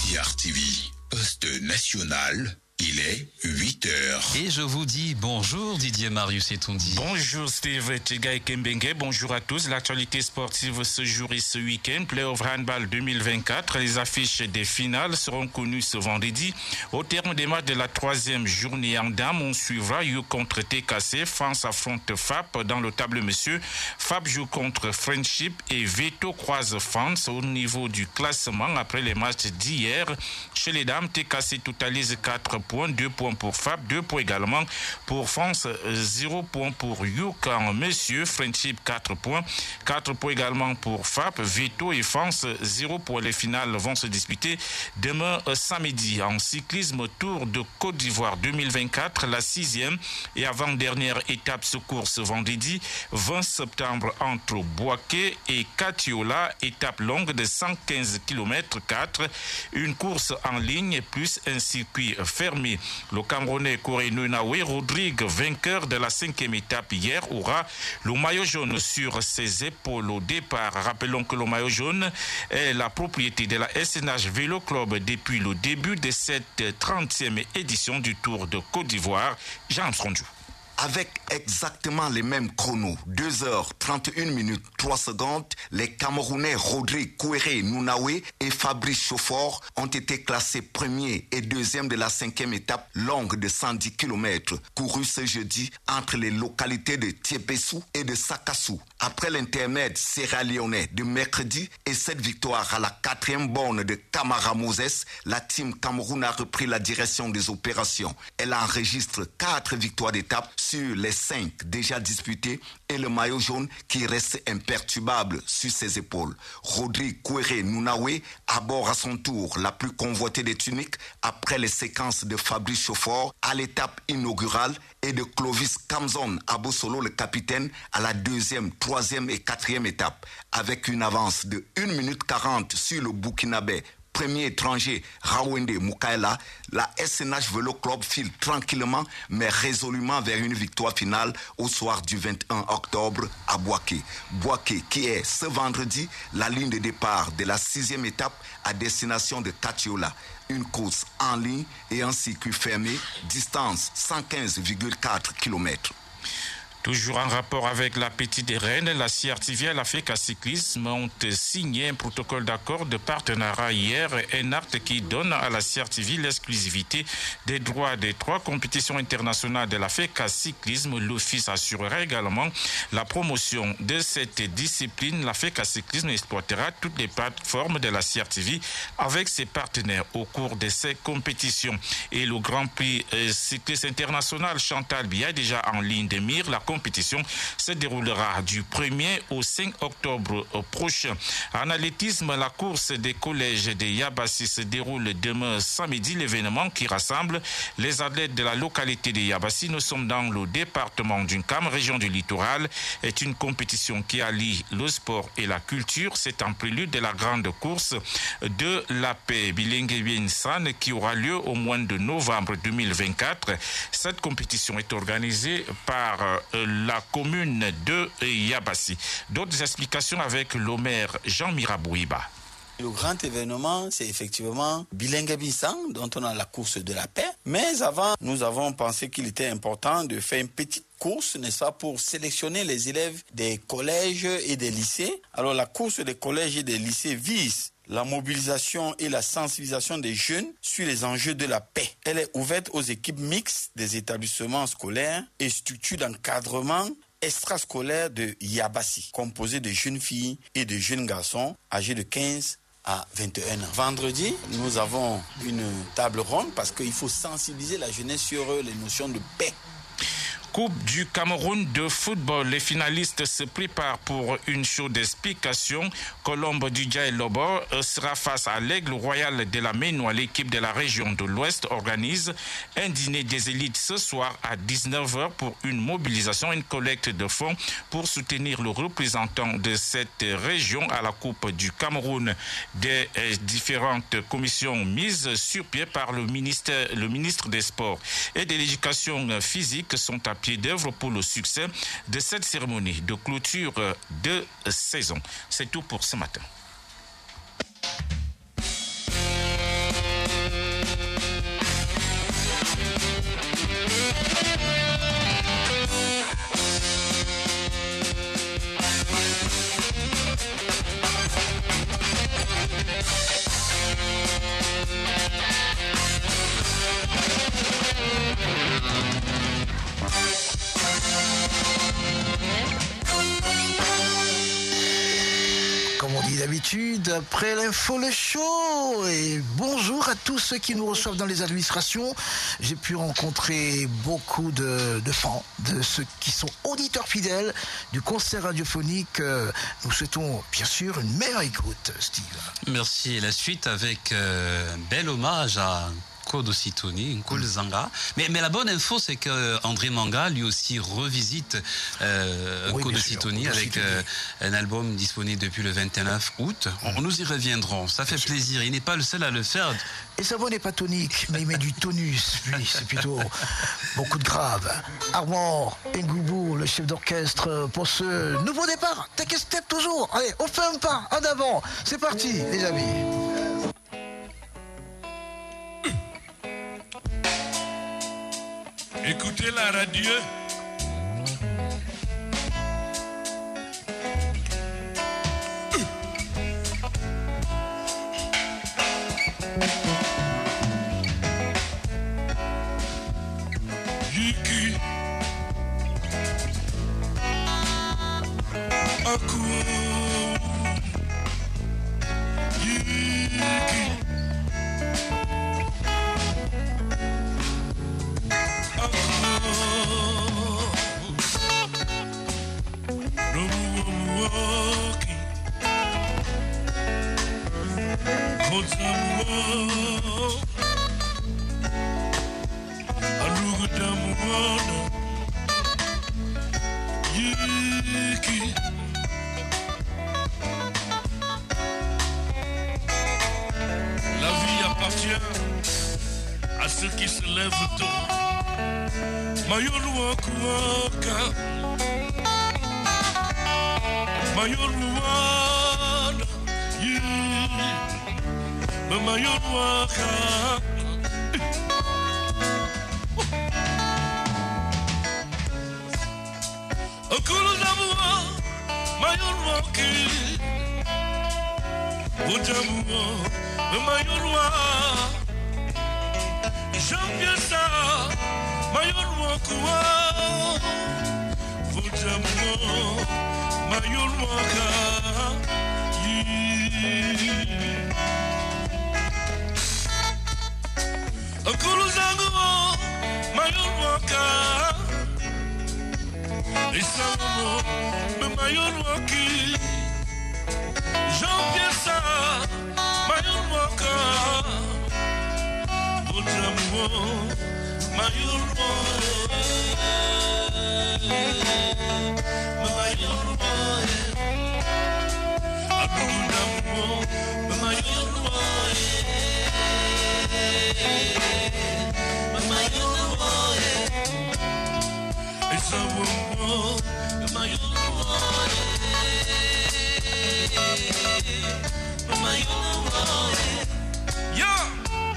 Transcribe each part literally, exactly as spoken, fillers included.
C R T V, poste national. Il est huit heures. Et je vous dis bonjour Didier Marius Etondi. Bonjour Steve Tega et Kembenge, bonjour à tous. L'actualité sportive ce jour et ce week-end, Playoff Handball deux mille vingt-quatre. Les affiches des finales seront connues ce vendredi. Au terme des matchs de la troisième journée en dames, on suivra U contre T K C. France affronte F A P dans le table monsieur. F A P joue contre Friendship et Veto croise France au niveau du classement après les matchs d'hier. Chez les dames, T K C totalise quatre points, deux points pour F A P, deux points également pour France, zéro point pour Yukon Monsieur, Friendship quatre points, quatre points également pour F A P, Veto et France, zéro point. Les finales vont se disputer demain samedi. En cyclisme, Tour de Côte d'Ivoire deux mille vingt-quatre, la sixième et avant-dernière étape se court ce vendredi vingt septembre entre Bouaké et Katiola, étape longue de cent quinze kilomètres quatre, une course en ligne plus un circuit fermé. Le Camerounais Koré Nounawe Rodrigue, vainqueur de la cinquième étape hier, aura le maillot jaune sur ses épaules au départ. Rappelons que le maillot jaune est la propriété de la S N H Vélo Club depuis le début de cette trentième édition du Tour de Côte d'Ivoire. Jean Armstrong. Avec exactement les mêmes chronos, deux heures trente et une minutes trois secondes, les Camerounais Rodrigue Kouéré Nounawe et Fabrice Chauffeur ont été classés premiers et deuxièmes de la cinquième étape longue de cent dix kilomètres, courue ce jeudi entre les localités de Tiepessou et de Sakassou. Après l'intermède sierra-léonais de mercredi et cette victoire à la quatrième borne de Camara Moses, la team Cameroun a repris la direction des opérations. Elle enregistre quatre victoires d'étape sur les cinq déjà disputées et le maillot jaune qui reste imperturbable sur ses épaules. Rodrigue Kouéré Nounawe aborde à son tour la plus convoitée des tuniques après les séquences de Fabrice Chauffeur à l'étape inaugurale et de Clovis Kamzon Abosolo, le capitaine, à la deuxième, troisième et quatrième étape, avec une avance de une minute quarante sur le Burkinabé. Premier étranger, Rawende Moukaela, la S N H Vélo Club file tranquillement mais résolument vers une victoire finale au soir du vingt et un octobre à Bouaké. Bouaké qui est ce vendredi la ligne de départ de la sixième étape à destination de Katiola. Une course en ligne et un circuit fermé, distance cent quinze virgule quatre kilomètres. Toujours en rapport avec la Petite Reine, la C R T V et l'Africa Cyclisme ont signé un protocole d'accord de partenariat hier, un acte qui donne à la C R T V l'exclusivité des droits des trois compétitions internationales de l'Africa Cyclisme. L'Office assurera également la promotion de cette discipline. L'Africa Cyclisme exploitera toutes les plateformes de la C R T V avec ses partenaires au cours de ces compétitions. Et le Grand Prix cycliste international Chantal Biya est déjà en ligne de mire. La compétition se déroulera du premier au cinq octobre prochain. En athlétisme, la course des collèges de Yabassi se déroule demain samedi. L'événement qui rassemble les athlètes de la localité de Yabassi, nous sommes dans le département d'Unkam, région du littoral, est une compétition qui allie le sport et la culture. C'est en prélude de la grande course de la paix Bilingue San qui aura lieu au mois de novembre deux mille vingt-quatre. Cette compétition est organisée par la commune de Yabassi. D'autres explications avec le maire Jean Mirabouiba. Le grand événement, c'est effectivement Bilingue Bissan, dont on a la course de la paix. Mais avant, nous avons pensé qu'il était important de faire une petite course, n'est-ce pas, pour sélectionner les élèves des collèges et des lycées. Alors la course des collèges et des lycées vise la mobilisation et la sensibilisation des jeunes sur les enjeux de la paix. Elle est ouverte aux équipes mixtes des établissements scolaires et structures d'encadrement extrascolaire de Yabassi, composée de jeunes filles et de jeunes garçons âgés de quinze à vingt et un ans. Vendredi, nous avons une table ronde parce qu'il faut sensibiliser la jeunesse sur les notions de paix. Coupe du Cameroun de football. Les finalistes se préparent pour une chaude explication. Colombe Dudja et Lobo sera face à l'Aigle Royal de la Ménois. L'équipe de la région de l'Ouest organise un dîner des élites ce soir à dix-neuf heures pour une mobilisation, une collecte de fonds pour soutenir le représentant de cette région à la Coupe du Cameroun. Des différentes commissions mises sur pied par le ministère, le ministre des Sports et de l'Éducation physique sont à pied d'œuvre pour le succès de cette cérémonie de clôture de saison. C'est tout pour ce matin. après l'info, le show. Et bonjour à tous ceux qui nous reçoivent dans les administrations. J'ai pu rencontrer beaucoup de, de fans, de ceux qui sont auditeurs fidèles du concert radiophonique. Nous souhaitons bien sûr une meilleure écoute, Steve. Merci. Et la suite avec euh, un bel hommage à Kodo Sitoni, Nkul Zanga. Mais, mais la bonne info, c'est que André Manga, lui aussi, revisite euh, oui, Kodo Sitoni avec euh, un album disponible depuis le vingt-neuf août. On, nous y reviendrons. Ça fait plaisir. Il n'est pas le seul à le faire. Et sa voix n'est pas tonique, mais il met du tonus. Lui, c'est plutôt beaucoup de grave. Armand Ngoubou, le chef d'orchestre pour ce nouveau départ. Take a step toujours. Allez, on fait un pas en avant. C'est parti, les amis. Écoutez la radio. Yuki. Aku. Yuki. La vie appartient à ceux qui se lèvent tôt. Mayolua kuaka, Mayolua, yeah, Mayolua ka. Okulu zamua, Mayolua ki, Ujamua, Mayolua, Jambiesa. Mayolwa kuwa Vujamwa Mayolwa ka Akulu zangu Mayolwa ka Isamu Mayolwa ki Jean-Pierre Mayolwa ka Vujamwa Mayolwa, Mayolwa, Abudamwo, Mayolwa, Mayolwa, Isawo, Mayolwa, Mayolwa, yeah.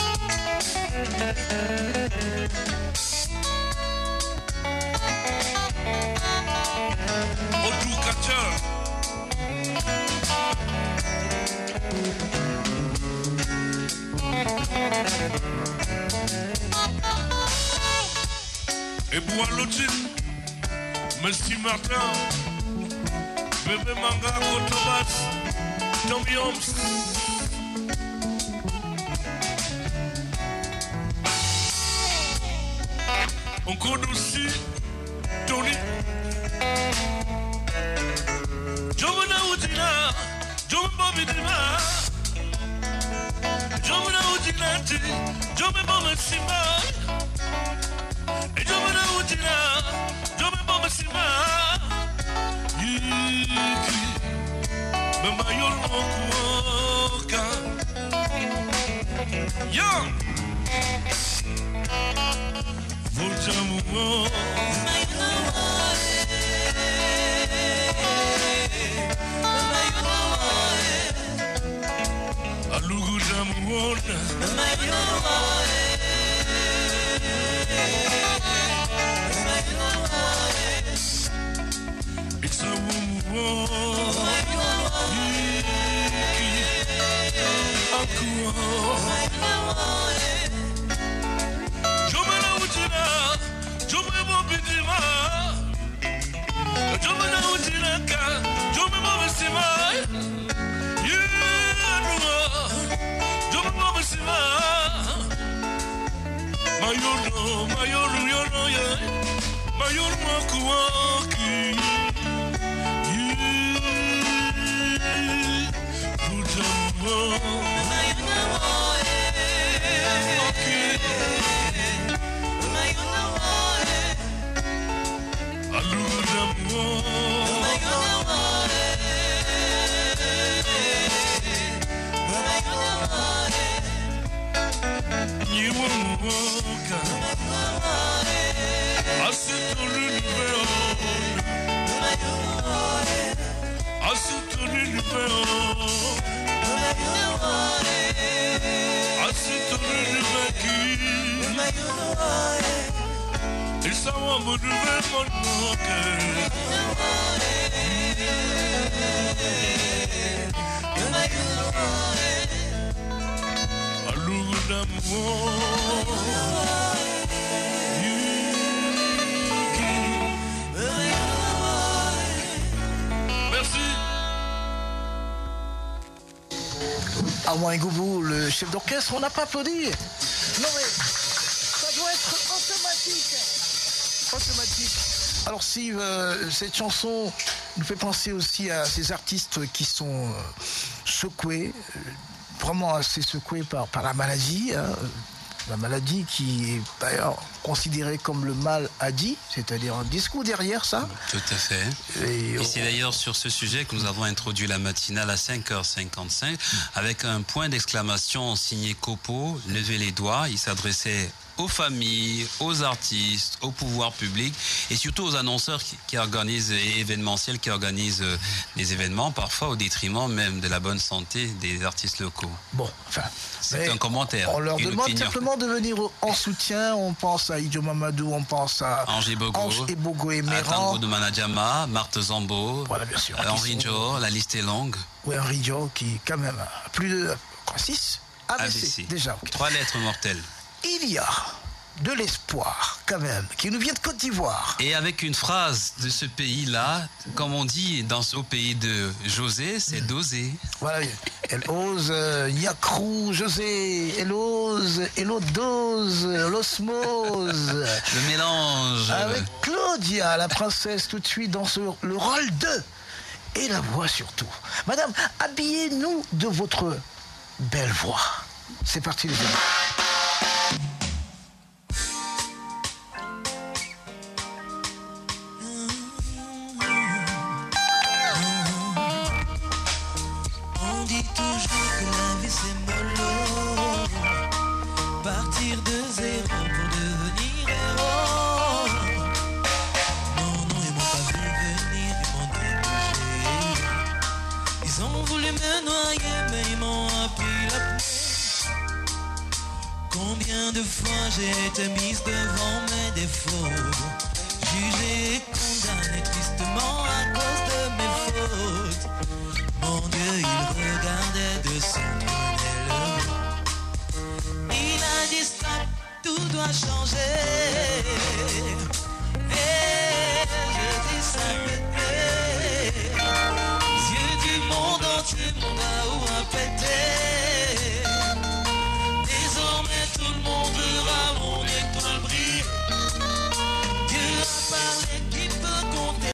Et Bois-Lotine, Monsieur Martin, Bébé Manga, Kotobas, Tommy Holmes. On connaît aussi Tony. Jomuna Udina, Jomba Bidima, Jomuna Udinati, Jomba Massima, et Jomuna Udina, Jomba Massima, Yiki, Mamayol Mokuoka, Young, Voltamu. It's a woman. Yeah. Mayono, mayono, yono, yeah. Mayono, makuaki. It's our mood, merci. Armand Ngoubou, le chef d'orchestre, on n'a pas applaudi. Non mais ça doit être automatique. Automatique. Alors si euh, cette chanson nous fait penser aussi à ces artistes qui sont euh, secoués, euh, vraiment assez secoués par, par la maladie, hein, la maladie qui est d'ailleurs considérée comme le mal adi, c'est-à-dire un discours derrière ça. Tout à fait. Et, Et c'est d'ailleurs sur ce sujet que nous avons introduit la matinale à cinq heures cinquante-cinq avec un point d'exclamation signé Copo, levez les doigts. Il s'adressait aux familles, aux artistes, au pouvoir public et surtout aux annonceurs qui, qui organisent et événementiels qui organisent euh, des événements, parfois au détriment même de la bonne santé des artistes locaux. Bon, enfin, c'est un commentaire. On leur une demande opinion. simplement de venir en soutien. On pense à Idio Mamadou, on pense à Ange Bogo, Ange et Bogo et Méran, Tango de Manadjama, Marthe Zambo, voilà, bien sûr, euh, Henri sont... Joe, la liste est longue. Oui, Henri Joe qui quand même a plus de six A V C, A V C. Déjà. Okay. Trois lettres mortelles. Il y a de l'espoir quand même qui nous vient de Côte d'Ivoire. Et avec une phrase de ce pays-là, comme on dit dans au pays de José, c'est d'oser. Voilà, elle ose, euh, Yakrou, José, elle ose, elle dose, l'osmose. Le mélange. Avec Claudia, la princesse, tout de suite dans ce, le rôle de et la voix surtout. Madame, habillez-nous de votre belle voix. C'est parti les amis. Combien de fois j'ai été mise devant mes défauts, jugée et condamnée tristement à cause de mes fautes. Mon Dieu, il regardait de son tunnel. Il a dit stop, tout doit changer. Et je dis s'arrêter. Yeux du monde entier, mon